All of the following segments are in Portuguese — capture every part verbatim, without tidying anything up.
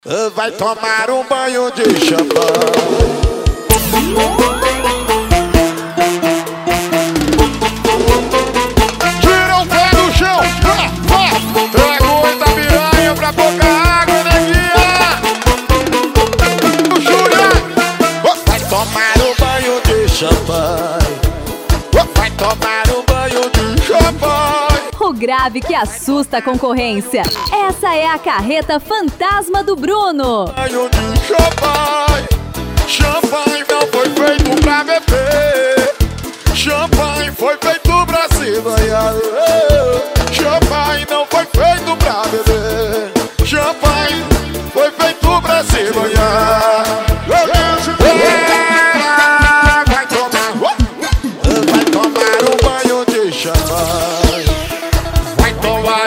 Vai tomar um banho de champanhe. Tira o pé do chão, vá, vá. Traga muita piranha pra pouca água, neguinha. Vai tomar um banho de champanhe. Vai tomar um banho de champanhe. O grave que assusta a concorrência. Essa é a carreta fantasma do Bruno. Banho de champanhe. Champanhe não foi feito pra beber. Champanhe foi feito pra se banhar. Champanhe não foi feito pra beber. Champanhe foi feito pra se banhar. Vai tomar, vai tomar um banho de champanhe. Vai tomar,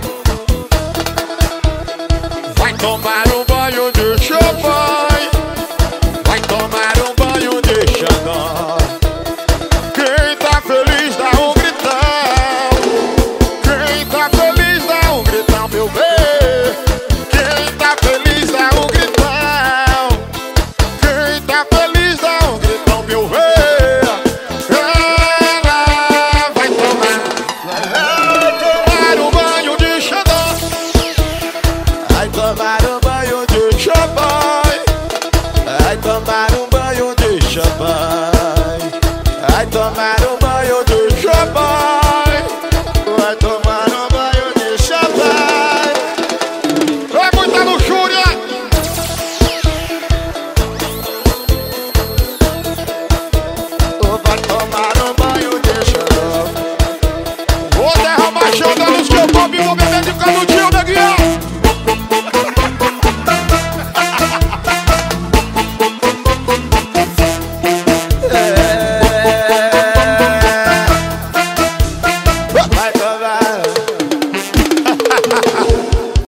vai tomar um banho de champanhe. Vai tomar um banho de champanhe. Quem tá feliz dá um gritão. Quem tá feliz dá um gritão, meu bem. Quem tá feliz dá um gritão. Quem tá feliz dá um gritão, meu bem. Ela vai tomar, vai tomar um banho de champanhe. Vai tomar um banho de champanhe. Vai tomar um banho de champanhe. Vai tomar um banho de champanhe. Vai tomar um banho de champanhe. É muita luxúria. Vai tomar um banho de champanhe. Vou derramar chandalos que eu bobo e vou beber de canudinho, neguinha. Vai tomar